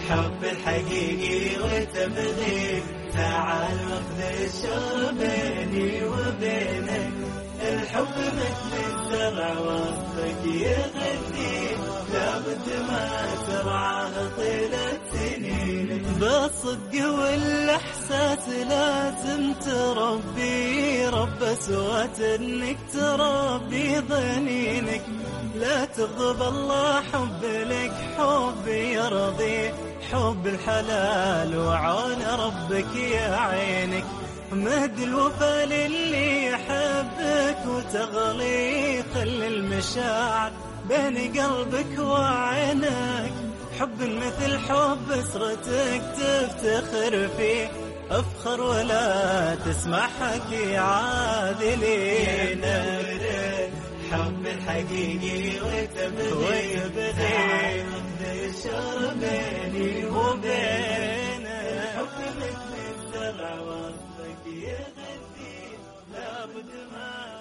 حب الحقيقي وتبغيه، تعال واخذ الشر بيني وبينك، الحب مثل الزرع وسطك يغذيه، لابد ما ترعاه طيلة سنينك، بالصدق والاحساس لازم تربي، رب اسوة انك تربي ظنينك، لا تغضب الله حب لك حب يرضيه، حب الحلال وعون ربك يا عينك، مهد الوفا للي يحبك وتغلي، خلي المشاعر بين قلبك وعينك، حب مثل حب اسرتك تفتخر فيه، افخر ولا تسمع حكي عادلين، حب الحقيقي وتبغيه، الشر بيني وبينك، الحب مثل الزرع وسطك يغذيه، لابد ما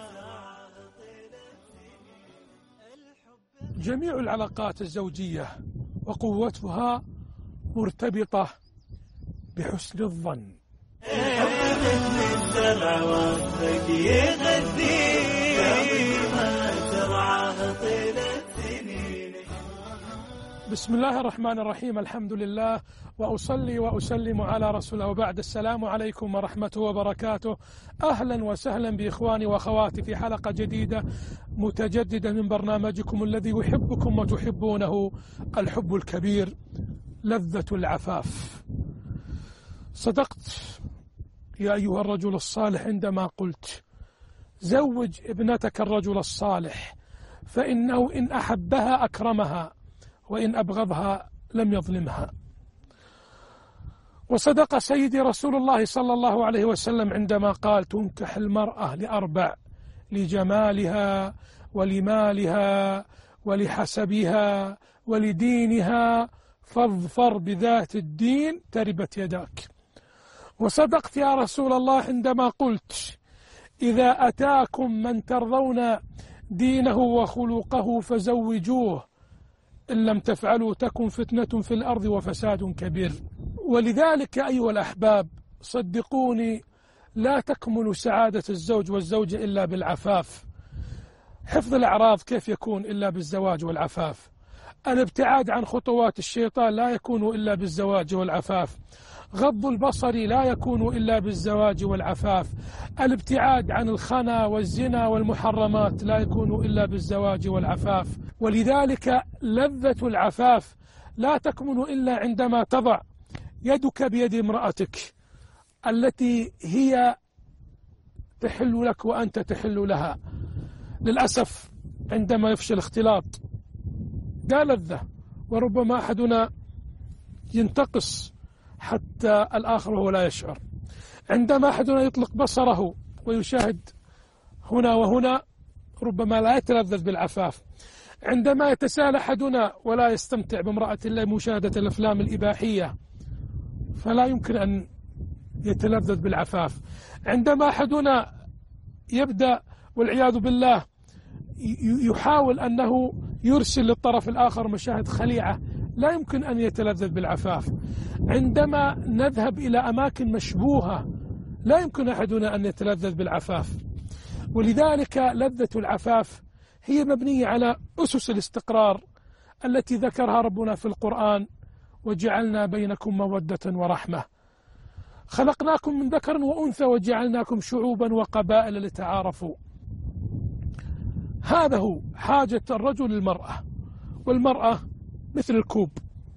جميع العلاقات الزوجية وقوتها مرتبطة بحسن الظن. الحب مثل الزرع وسطك يغذيه، لابد ما ترعاه طيلة سنينك. بسم الله الرحمن الرحيم، الحمد لله وأصلي وأسلم على رسوله، وبعد. السلام عليكم ورحمته وبركاته. أهلا وسهلا بإخواني وأخواتي في حلقة جديدة متجددة من برنامجكم الذي يحبكم وتحبونه، الحب الكبير، لذة العفاف. صدقت يا أيها الرجل الصالح عندما قلت زوج ابنتك الرجل الصالح، فإنه إن أحبها أكرمها، وإن أبغضها لم يظلمها. وصدق سيدي رسول الله صلى الله عليه وسلم عندما قال تنكح المرأة لأربع: لجمالها ولمالها ولحسبها ولدينها، فاظفر بذات الدين تربت يداك. وصدقت يا رسول الله عندما قلت إذا أتاكم من ترضون دينه وخلقه فزوجوه، إن لم تفعلوا تكن فتنة في الأرض وفساد كبير. ولذلك أيها الأحباب، صدقوني، لا تكمل سعادة الزوج والزوجة إلا بالعفاف. حفظ الأعراض كيف يكون إلا بالزواج والعفاف؟ الابتعاد عن خطوات الشيطان لا يكون إلا بالزواج والعفاف. غض البصر لا يكون إلا بالزواج والعفاف. الابتعاد عن الخنا والزنا والمحرمات لا يكون إلا بالزواج والعفاف. ولذلك لذة العفاف لا تكمن إلا عندما تضع يدك بيد امرأتك التي هي تحل لك وأنت تحل لها. للأسف عندما يفشل الاختلاط لا لذة، وربما أحدنا ينتقص حتى الآخر وهو لا يشعر. عندما أحدنا يطلق بصره ويشاهد هنا وهنا ربما لا يتلذذ بالعفاف. عندما يتساهل أحدنا ولا يستمتع بامرأة الله مشاهدة الأفلام الإباحية فلا يمكن أن يتلذذ بالعفاف. عندما أحدنا يبدأ والعياذ بالله يحاول أنه يرسل للطرف الآخر مشاهد خليعة لا يمكن أن يتلذذ بالعفاف. عندما نذهب إلى أماكن مشبوهة لا يمكن أحدنا أن يتلذذ بالعفاف. ولذلك لذة العفاف هي مبنية على أسس الاستقرار التي ذكرها ربنا في القرآن: وجعلنا بينكم مودة ورحمة، خلقناكم من ذكر وأنثى وجعلناكم شعوبا وقبائل لتعارفوا. هذا هو حاجة الرجل للمرأة، والمرأة مثل الكوب،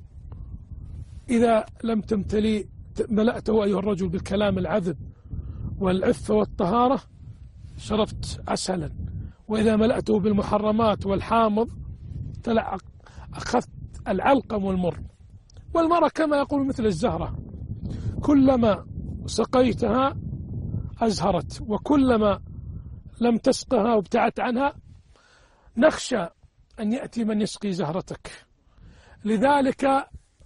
إذا لم تمتلي ملأته أيها الرجل بالكلام العذب والعفة والطهارة شربت عسلا، وإذا ملأته بالمحرمات والحامض أخذت العلقم والمر. والمرأة كما يقول مثل الزهرة، كلما سقيتها أزهرت، وكلما لم تسقها وابتعدت عنها نخشى أن يأتي من يسقي زهرتك. لذلك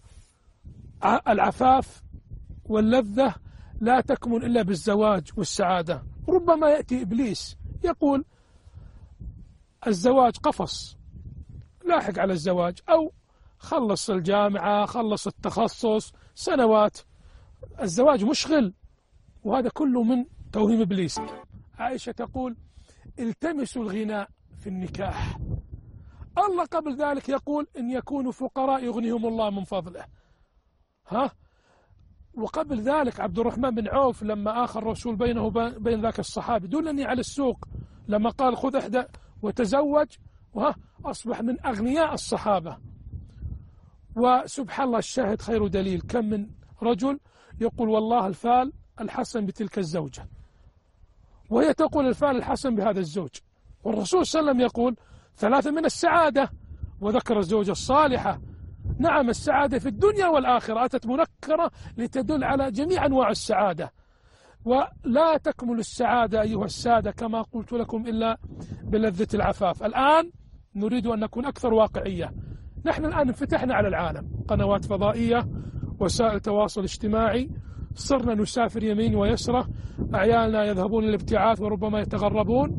العفاف واللذة لا تكمن إلا بالزواج والسعادة. ربما يأتي إبليس يقول الزواج قفص لاحق على الزواج، أو خلص الجامعة، خلص التخصص، سنوات. الزواج مشغل، وهذا كله من توهيم إبليس. عائشة تقول التمسوا الغناء في النكاح. الله قبل ذلك يقول إن يكونوا فقراء يغنيهم الله من فضله. وقبل ذلك عبد الرحمن بن عوف لما آخى الرسول بينه وبين ذاك الصحابي دلني على السوق، لما قال خذ إحدى وتزوج، أصبح من أغنياء الصحابة. وسبحان الله الشاهد خير دليل، كم من رجل يقول والله الفال الحسن بتلك الزوجة، وهي تقول الفال الحسن بهذا الزوج. والرسول صلى الله عليه وسلم يقول 3 من السعادة، وذكر الزوجة الصالحة. نعم السعادة في الدنيا والآخرة أتت منكرة لتدل على جميع أنواع السعادة. ولا تكمل السعادة أيها السادة كما قلت لكم إلا بلذة العفاف. الآن نريد أن نكون أكثر واقعية. نحن الآن انفتحنا على العالم، قنوات فضائية، وسائل تواصل اجتماعي، صرنا نسافر يمين ويسرة، أعيالنا يذهبون للابتعاث وربما يتغربون.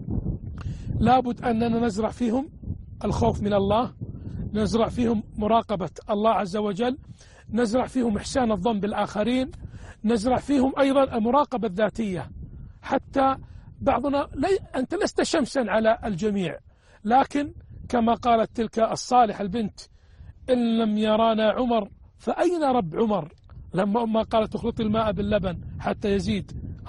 لابد أننا نزرع فيهم الخوف من الله، نزرع فيهم مراقبة الله عز وجل، نزرع فيهم إحسان الظن بالآخرين، نزرع فيهم أيضا المراقبة الذاتية. حتى بعضنا أنت لست شمسا على الجميع، لكن كما قالت تلك الصالحة البنت إن لم يرانا عمر فأين رب عمر، لما أمها قالت اخلط الماء باللبن حتى يزيد.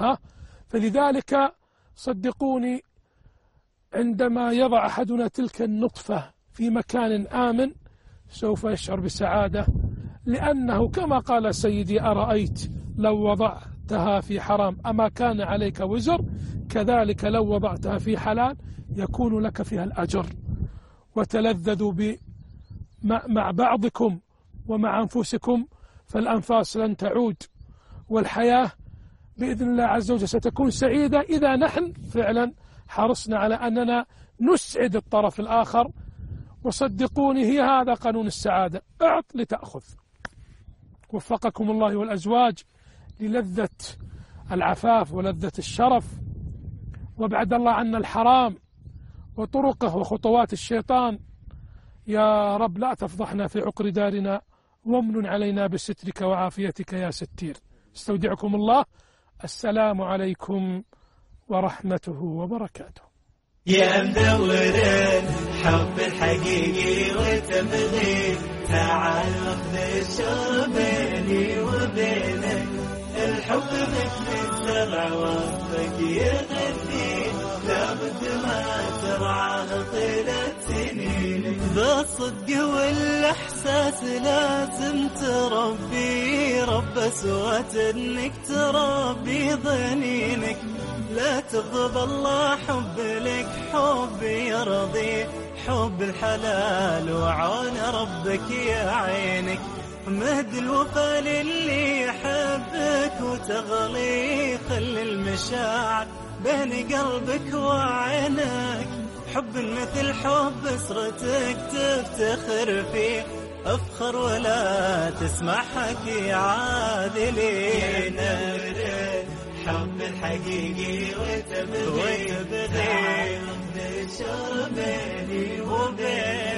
فلذلك صدقوني عندما يضع أحدنا تلك النطفة في مكان آمن سوف يشعر بسعادة، لأنه كما قال سيدي أرأيت لو وضعتها في حرام أما كان عليك وزر، كذلك لو وضعتها في حلال يكون لك فيها الأجر. وتلذذوا مع بعضكم ومع أنفسكم فالأنفاس لن تعود، والحياة بإذن الله عز وجل ستكون سعيدة إذا نحن فعلا حرصنا على أننا نسعد الطرف الآخر. وصدقوني هي هذا قانون السعادة، اعط لتأخذ. وفقكم الله والأزواج للذة العفاف ولذة الشرف، وابعد الله عنا الحرام وطرقه وخطوات الشيطان. يا رب لا تفضحنا في عقر دارنا، وامن علينا بسترك وعافيتك يا ستير. استودعكم الله، السلام عليكم ورحمته وبركاته. يا مدور الحب الحقيقي وتبغي، تعال واخذ الشر بيني وبينك. الحب مثل الزرع وصفك يغذي، لابد ما ترعاه طيلة سنينك. بالصدق والإحساس لازم تربي، رب أسوة إنك تربي ظنينك. لا تغضب الله حب لك حب يرضي، حب الحلال وعون ربك يا عينك. مهد الوفا للي يحبك وتغلي، خلي المشاعر بين قلبك وعينك. حب مثل حب اسرتك تفتخر فيه، افخر ولا تسمع حكي عادلين. حب الحقيقي وتبغي، تعال واخذ الشر بيني وبينك.